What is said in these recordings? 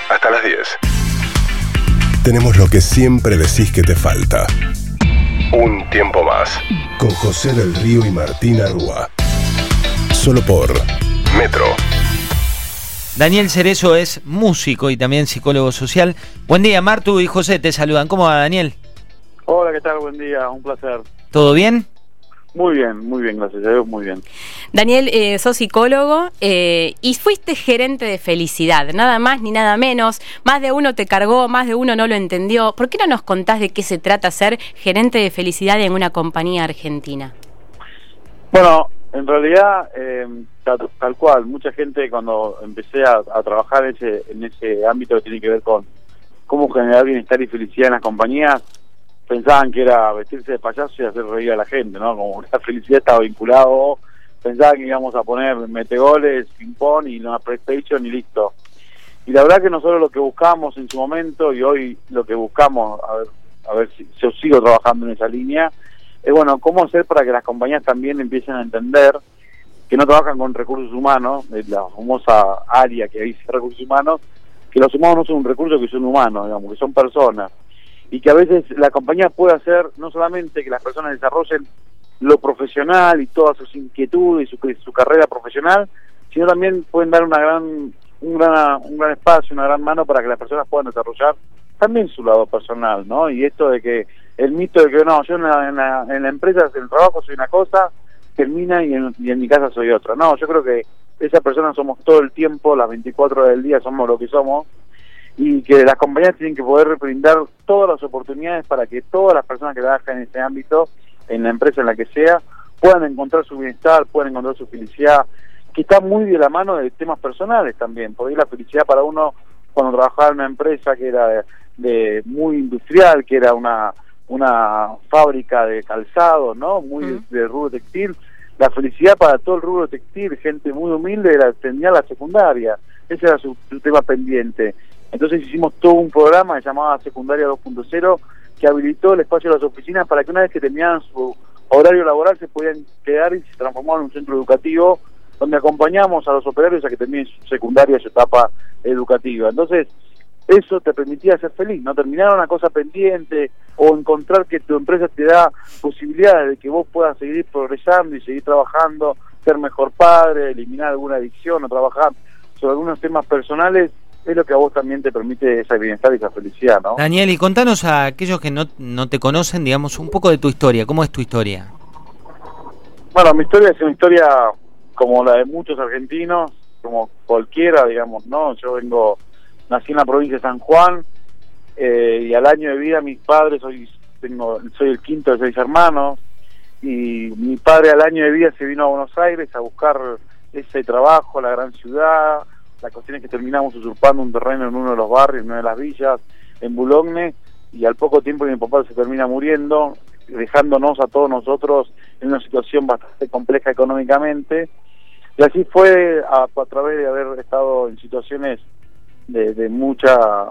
hasta las 10. Tenemos lo que siempre decís que te falta. Un tiempo más. Con José del Río y Martín Arrúa. Solo por Metro. Daniel Cerezo es músico y también psicólogo social. Buen día, Martu y José te saludan. ¿Cómo va, Daniel? Hola, ¿qué tal? Buen día, un placer. ¿Todo bien? Muy bien, gracias a Dios, muy bien. Daniel, sos psicólogo y fuiste gerente de felicidad, nada más ni nada menos. Más de uno te cargó, más de uno no lo entendió. ¿Por qué no nos contás de qué se trata ser gerente de felicidad en una compañía argentina? Bueno, en realidad, tal cual, mucha gente cuando empecé a trabajar en ese ámbito que tiene que ver con cómo generar bienestar y felicidad en las compañías, pensaban que era vestirse de payaso y hacer reír a la gente, ¿no? Como la felicidad estaba vinculado, pensaban que íbamos a poner metegoles, ping-pong y una PlayStation y listo. Y la verdad que nosotros lo que buscamos en su momento, y hoy lo que buscamos, a ver si yo sigo trabajando en esa línea, es bueno, cómo hacer para que las compañías también empiecen a entender que no trabajan con recursos humanos, la famosa área que dice recursos humanos, que los humanos no son un recurso, que son humanos, digamos, que son personas. Y que a veces la compañía puede hacer no solamente que las personas desarrollen lo profesional y todas sus inquietudes y su carrera profesional, sino también pueden dar un gran espacio, una gran mano para que las personas puedan desarrollar también su lado personal, ¿no? Y esto de que el mito de que no, yo en la empresa, en el trabajo soy una cosa, termina y en mi casa soy otra. No, yo creo que esa persona somos todo el tiempo, las 24 horas del día somos lo que somos, y que las compañías tienen que poder brindar todas las oportunidades para que todas las personas que trabajan en ese ámbito, en la empresa en la que sea, puedan encontrar su bienestar, puedan encontrar su felicidad, que está muy de la mano de temas personales también, porque la felicidad para uno, cuando trabajaba en una empresa que era de muy industrial, que era una fábrica de calzado, ¿no? Muy de rubro textil, la felicidad para todo el rubro textil, gente muy humilde, tenía la secundaria, ese era su tema pendiente. Entonces hicimos todo un programa que se llamaba Secundaria 2.0, que habilitó el espacio de las oficinas para que una vez que terminaran su horario laboral se podían quedar y se transformaban en un centro educativo donde acompañamos a los operarios a que terminen su secundaria, su etapa educativa. Entonces, eso te permitía ser feliz, no terminar una cosa pendiente o encontrar que tu empresa te da posibilidades de que vos puedas seguir progresando y seguir trabajando, ser mejor padre, eliminar alguna adicción o trabajar sobre algunos temas personales. Es lo que a vos también te permite ese bienestar y esa felicidad, ¿no? Daniel, y contanos a aquellos que no te conocen, digamos, un poco de tu historia. ¿Cómo es tu historia? Bueno, mi historia es una historia como la de muchos argentinos, como cualquiera, digamos, ¿no? Nací en la provincia de San Juan, y al año de vida mis padres, soy el quinto de 6 hermanos, y mi padre al año de vida se vino a Buenos Aires a buscar ese trabajo, la gran ciudad. La cuestión es que terminamos usurpando un terreno en uno de los barrios, en una de las villas, en Boulogne, y al poco tiempo mi papá se termina muriendo, dejándonos a todos nosotros en una situación bastante compleja económicamente. Y así fue a través de haber estado en situaciones de mucha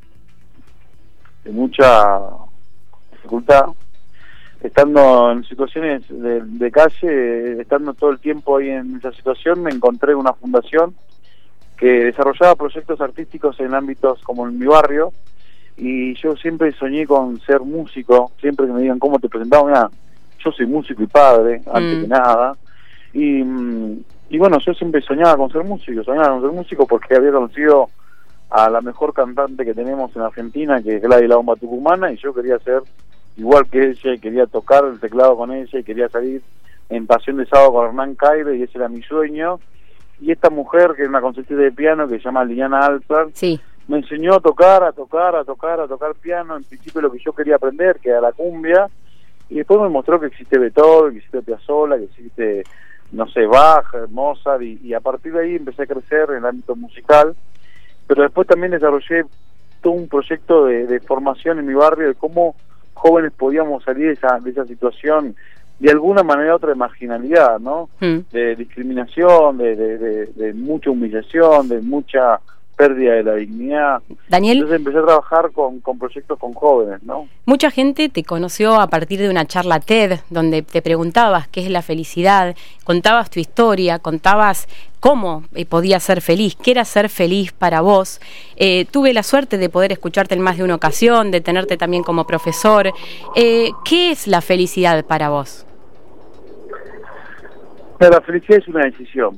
dificultad, estando en situaciones de calle, estando todo el tiempo ahí en esa situación, me encontré una fundación que desarrollaba proyectos artísticos en ámbitos como en mi barrio, y yo siempre soñé con ser músico. Siempre que me digan cómo te presentaba, mira, yo soy músico y padre, antes que nada, y bueno, yo siempre soñaba con ser músico porque había conocido a la mejor cantante que tenemos en Argentina, que es Gladys La Bomba Tucumana, y yo quería ser igual que ella, y quería tocar el teclado con ella, y quería salir en Pasión de Sábado con Hernán Caire, y ese era mi sueño. Y esta mujer, que es una concertista de piano que se llama Liliana Alper, sí, me enseñó a tocar piano, en principio lo que yo quería aprender, que era la cumbia, y después me mostró que existe Beethoven, que existe Piazzolla, que existe, no sé, Bach, Mozart, y a partir de ahí empecé a crecer en el ámbito musical, pero después también desarrollé todo un proyecto de formación en mi barrio, de cómo jóvenes podíamos salir de esa situación, de alguna manera u otra, de marginalidad, ¿no? De discriminación, de mucha humillación, de mucha pérdida de la dignidad. Daniel, entonces empecé a trabajar con proyectos con jóvenes, ¿no? Mucha gente te conoció a partir de una charla TED, donde te preguntabas qué es la felicidad, contabas tu historia, contabas cómo podías ser feliz, qué era ser feliz para vos. Tuve la suerte de poder escucharte en más de una ocasión, de tenerte también como profesor. ¿Qué es la felicidad para vos? Pero la felicidad es una decisión.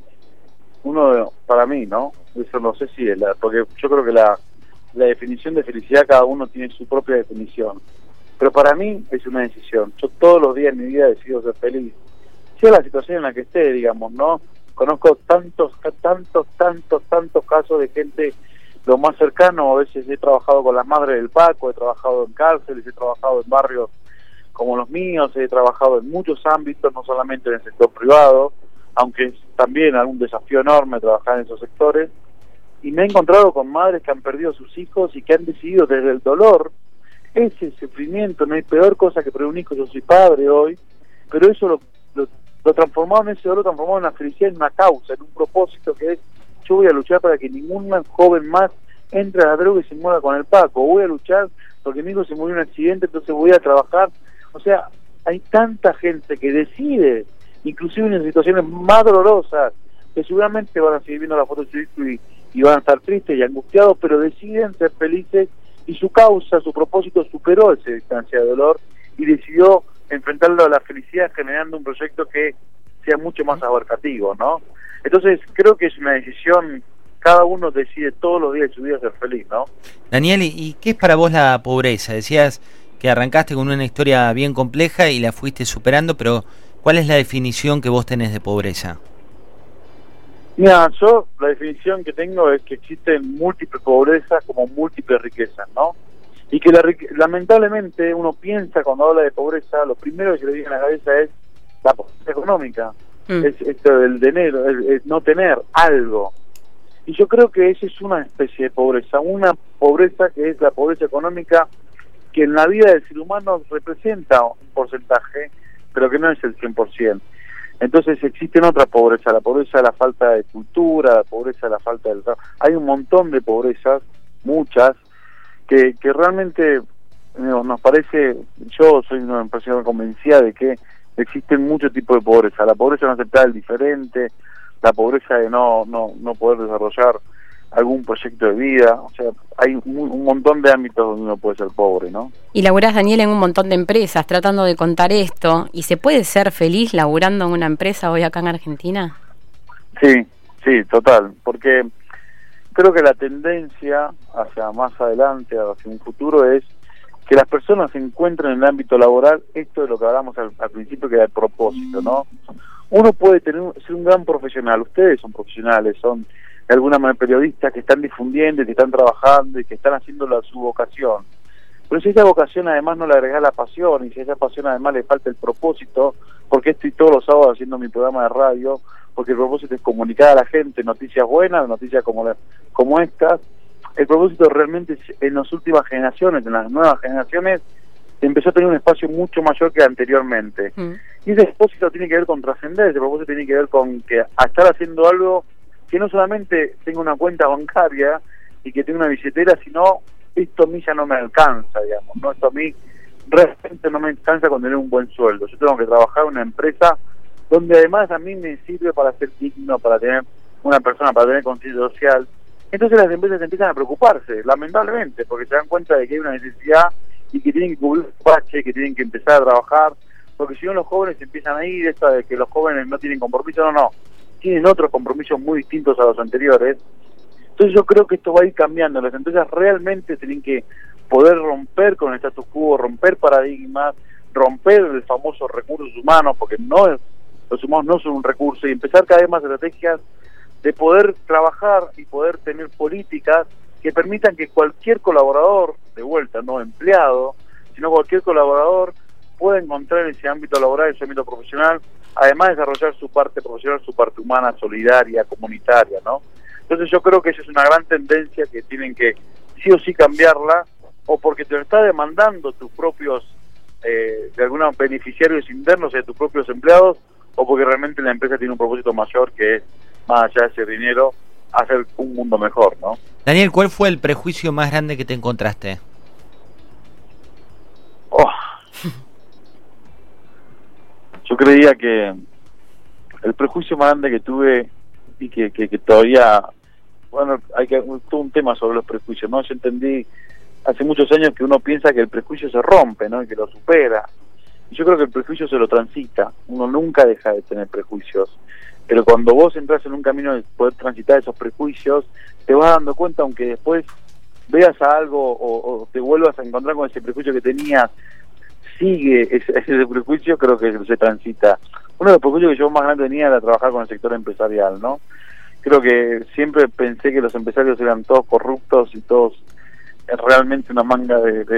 Para mí, ¿no? Eso no sé si es porque yo creo que la definición de felicidad, cada uno tiene su propia definición. Pero para mí es una decisión. Yo todos los días de mi vida decido ser feliz. Sea la situación en la que esté, digamos, ¿no? Conozco tantos casos de gente lo más cercano. A veces he trabajado con las madres del Paco, he trabajado en cárceles, he trabajado en barrios como los míos, he trabajado en muchos ámbitos, no solamente en el sector privado, aunque es también algún desafío enorme trabajar en esos sectores, y me he encontrado con madres que han perdido a sus hijos y que han decidido desde el dolor, ese sufrimiento, no hay peor cosa que perder un hijo. Yo soy padre hoy, pero eso lo transformaron, ese dolor lo transformaron en una felicidad, en una causa, en un propósito, que es: yo voy a luchar para que ningún joven más entre a la droga y se muera con el Paco, voy a luchar porque mi hijo se murió en un accidente, entonces voy a trabajar. O sea, hay tanta gente que decide, inclusive en situaciones más dolorosas, que seguramente van a seguir viendo la foto de su hijo y van a estar tristes y angustiados, pero deciden ser felices, y su causa, su propósito superó esa distancia de dolor y decidió enfrentarlo a la felicidad, generando un proyecto que sea mucho más abarcativo, ¿no? Entonces creo que es una decisión, cada uno decide todos los días de su vida ser feliz, ¿no? Daniel, ¿y qué es para vos la pobreza? Decías que arrancaste con una historia bien compleja y la fuiste superando, pero ¿cuál es la definición que vos tenés de pobreza? Mira, yo la definición que tengo es que existen múltiples pobrezas como múltiples riquezas, ¿no? Y que lamentablemente uno piensa, cuando habla de pobreza, lo primero que se le viene a la cabeza es la pobreza económica, es esto del dinero, es no tener algo. Y yo creo que esa es una especie de pobreza, una pobreza que es la pobreza económica, que en la vida del ser humano representa un porcentaje, pero que no es el 100%. Entonces existen otras pobrezas, la pobreza de la falta de cultura, la pobreza de la falta del trabajo. Hay un montón de pobrezas, muchas, que realmente nos parece, yo soy una persona convencida de que existen muchos tipos de pobreza. La pobreza de no aceptar el diferente, la pobreza de no poder desarrollar algún proyecto de vida. O sea, hay un montón de ámbitos donde uno puede ser pobre, ¿no? Y laburás, Daniel, en un montón de empresas tratando de contar esto. ¿Y se puede ser feliz laburando en una empresa hoy acá en Argentina? Sí, total, porque creo que la tendencia hacia más adelante, hacia un futuro, es que las personas encuentren en el ámbito laboral esto de lo que hablamos al principio, que era el propósito, ¿no? Uno puede ser un gran profesional, ustedes son profesionales, son de alguna manera periodistas que están difundiendo, que están trabajando y que están haciendo su vocación. Pero si esa vocación además no le agregás la pasión, y si a esa pasión además le falta el propósito, porque estoy todos los sábados haciendo mi programa de radio, porque el propósito es comunicar a la gente noticias buenas, noticias como estas. El propósito realmente en las últimas generaciones, en las nuevas generaciones, empezó a tener un espacio mucho mayor que anteriormente. Y ese propósito tiene que ver con trascender, ese propósito tiene que ver con que a estar haciendo algo que no solamente tenga una cuenta bancaria y que tenga una billetera, sino esto a mí ya no me alcanza, digamos, ¿no? Esto a mí realmente no me alcanza con tener un buen sueldo. Yo tengo que trabajar en una empresa donde además a mí me sirve para ser digno, para tener una persona, para tener conciencia social. Entonces las empresas empiezan a preocuparse, lamentablemente, porque se dan cuenta de que hay una necesidad y que tienen que cubrir un bache, que tienen que empezar a trabajar, porque si no los jóvenes empiezan a ir, esta de que los jóvenes no tienen compromiso, no, tienen otros compromisos muy distintos a los anteriores. Entonces yo creo que esto va a ir cambiando. Las empresas realmente tienen que poder romper con el status quo, romper paradigmas, romper el famoso recursos humanos, porque los humanos no son un recurso, y empezar cada vez más estrategias de poder trabajar y poder tener políticas que permitan que cualquier colaborador, de vuelta, no empleado, sino cualquier colaborador pueda encontrar en ese ámbito laboral, en ese ámbito profesional, además de desarrollar su parte profesional, su parte humana, solidaria, comunitaria, ¿no? Entonces yo creo que esa es una gran tendencia que tienen que sí o sí cambiarla, o porque te lo está demandando tus propios, de algunos beneficiarios internos, de tus propios empleados, o porque realmente la empresa tiene un propósito mayor que es, más allá de ese dinero, hacer un mundo mejor, ¿no? Daniel, ¿cuál fue el prejuicio más grande que te encontraste? Yo creía que el prejuicio más grande que tuve y que todavía, bueno, hay todo un tema sobre los prejuicios, ¿no? Yo entendí hace muchos años que uno piensa que el prejuicio se rompe, ¿no? Y que lo supera. Y yo creo que el prejuicio se lo transita. Uno nunca deja de tener prejuicios. Pero cuando vos entras en un camino de poder transitar esos prejuicios, te vas dando cuenta, aunque después veas a algo o te vuelvas a encontrar con ese prejuicio que tenías, sigue ese prejuicio, creo que se transita. Uno de los prejuicios que yo más grande tenía era trabajar con el sector empresarial, ¿no? Creo que siempre pensé que los empresarios eran todos corruptos y todos realmente una manga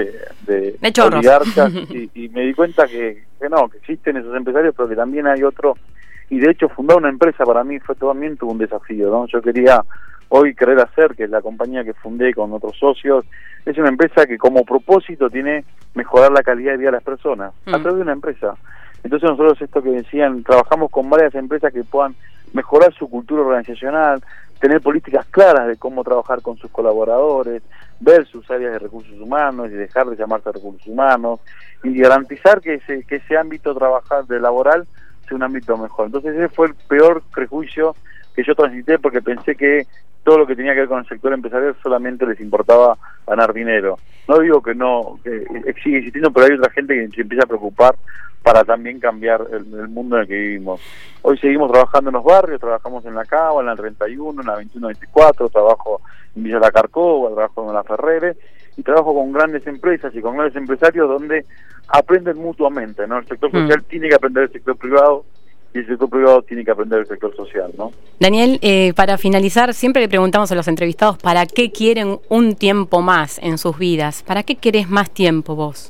de oligarcas y me di cuenta que no, que existen esos empresarios, pero que también hay otro. Y de hecho fundar una empresa para mí también tuvo un desafío, ¿no? Yo quería hoy querer hacer, que es la compañía que fundé con otros socios, es una empresa que como propósito tiene mejorar la calidad de vida de las personas a través de una empresa. Entonces nosotros, esto que decían, trabajamos con varias empresas que puedan mejorar su cultura organizacional, tener políticas claras de cómo trabajar con sus colaboradores, ver sus áreas de recursos humanos y dejar de llamarse recursos humanos, y garantizar que ese ámbito laboral sea un ámbito mejor. Entonces ese fue el peor prejuicio que yo transité, porque pensé que todo lo que tenía que ver con el sector empresarial solamente les importaba ganar dinero. No digo que no, que sigue existiendo, pero hay otra gente que se empieza a preocupar para también cambiar el mundo en el que vivimos. Hoy seguimos trabajando en los barrios, trabajamos en la Cava, en la 31, en la 21-24, trabajo en Villa La Carcova, trabajo en la Ferrere, y trabajo con grandes empresas y con grandes empresarios donde aprenden mutuamente, ¿no? El sector social tiene que aprender del sector privado, y el sector privado tiene que aprender del sector social, ¿no? Daniel, para finalizar, siempre le preguntamos a los entrevistados ¿para qué quieren un tiempo más en sus vidas? ¿Para qué querés más tiempo vos?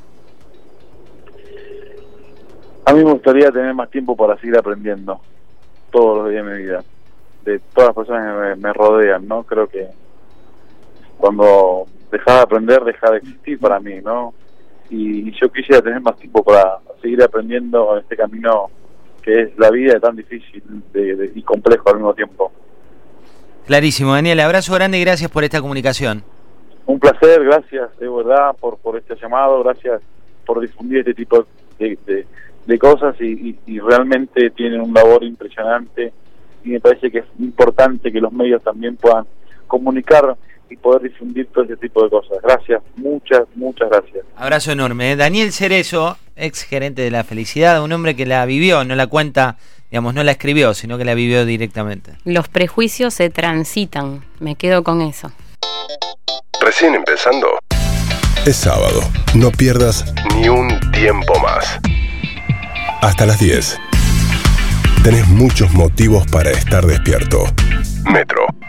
A mí me gustaría tener más tiempo para seguir aprendiendo todos los días de mi vida, de todas las personas que me rodean, ¿no? Creo que cuando deja de aprender, deja de existir para mí, ¿no? Y yo quisiera tener más tiempo para seguir aprendiendo en este camino que es la vida tan difícil y complejo al mismo tiempo. Clarísimo, Daniel. Abrazo grande y gracias por esta comunicación. Un placer, gracias de verdad por este llamado, gracias por difundir este tipo de cosas y realmente tienen un labor impresionante, y me parece que es importante que los medios también puedan comunicar y poder difundir todo ese tipo de cosas. Gracias, muchas gracias. Abrazo enorme. Daniel Cerezo, ex gerente de La Felicidad, un hombre que la vivió, no la cuenta, digamos, no la escribió, sino que la vivió directamente. Los prejuicios se transitan, me quedo con eso. Recién empezando. Es sábado, no pierdas ni un tiempo más. Hasta las 10. Tenés muchos motivos para estar despierto. Metro.